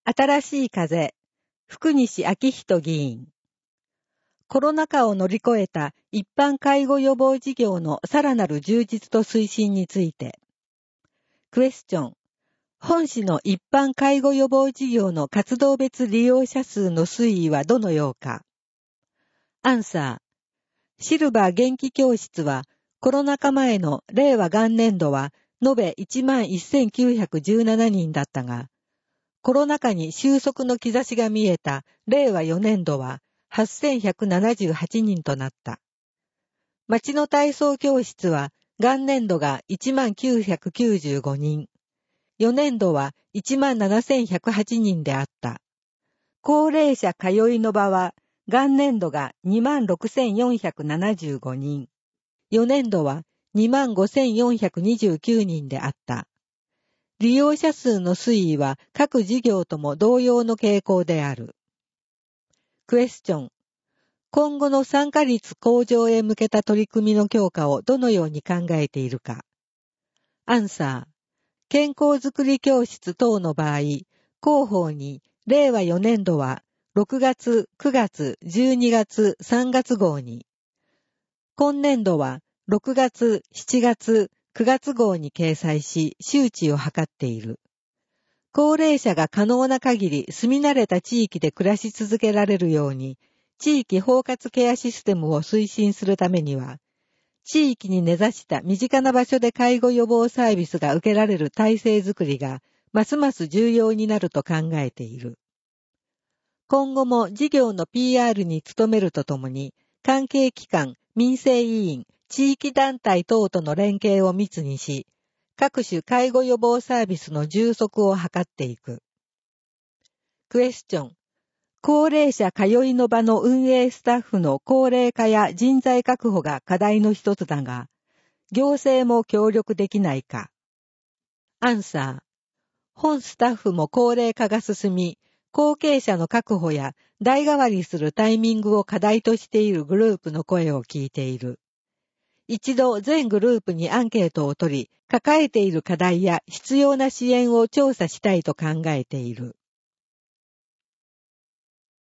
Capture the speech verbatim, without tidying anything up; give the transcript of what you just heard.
新しい風、福西昭仁議員。コロナ禍を乗り越えた一般介護予防事業のさらなる充実と推進について。クエスチョン。本市の一般介護予防事業の活動別利用者数の推移はどのようか。アンサー。シルバー元気教室はコロナ禍前の令和元年度は延べ いちまんせんきゅうひゃくじゅうななにんだったが、コロナ禍に収束の兆しが見えた令和よねん度ははっせんひゃくななじゅうはちにんとなった。町の体操教室は元年度が いちまんきゅうひゃくきゅうじゅうごにん、よねん度は いちまんななせんひゃくはちにんであった。高齢者通いの場は元年度が にまんろくせんよんひゃくななじゅうごにん、よねん度は にまんごせんよんひゃくにじゅうきゅうにんであった。利用者数の推移は各事業とも同様の傾向である。クエスチョン。今後の参加率向上へ向けた取り組みの強化をどのように考えているか。アンサー。健康づくり教室等の場合、広報に令和よねん度はろくがつ、くがつ、じゅうにがつ、さんがつ号に、今年度はろくがつ、しちがつ、くがつ号に掲載し、周知を図っている。高齢者が可能な限り住み慣れた地域で暮らし続けられるように、地域包括ケアシステムを推進するためには、地域に根ざした身近な場所で介護予防サービスが受けられる体制づくりが、ますます重要になると考えている。今後も事業の ピーアール に努めるとともに、関係機関、民生委員、地域団体等との連携を密にし、各種介護予防サービスの充足を図っていく。クエスチョン。高齢者通いの場の運営スタッフの高齢化や人材確保が課題の一つだが、行政も協力できないか。アンサー。本スタッフも高齢化が進み、後継者の確保や代替わりするタイミングを課題としているグループの声を聞いている。一度全グループにアンケートを取り、抱えている課題や必要な支援を調査したいと考えている。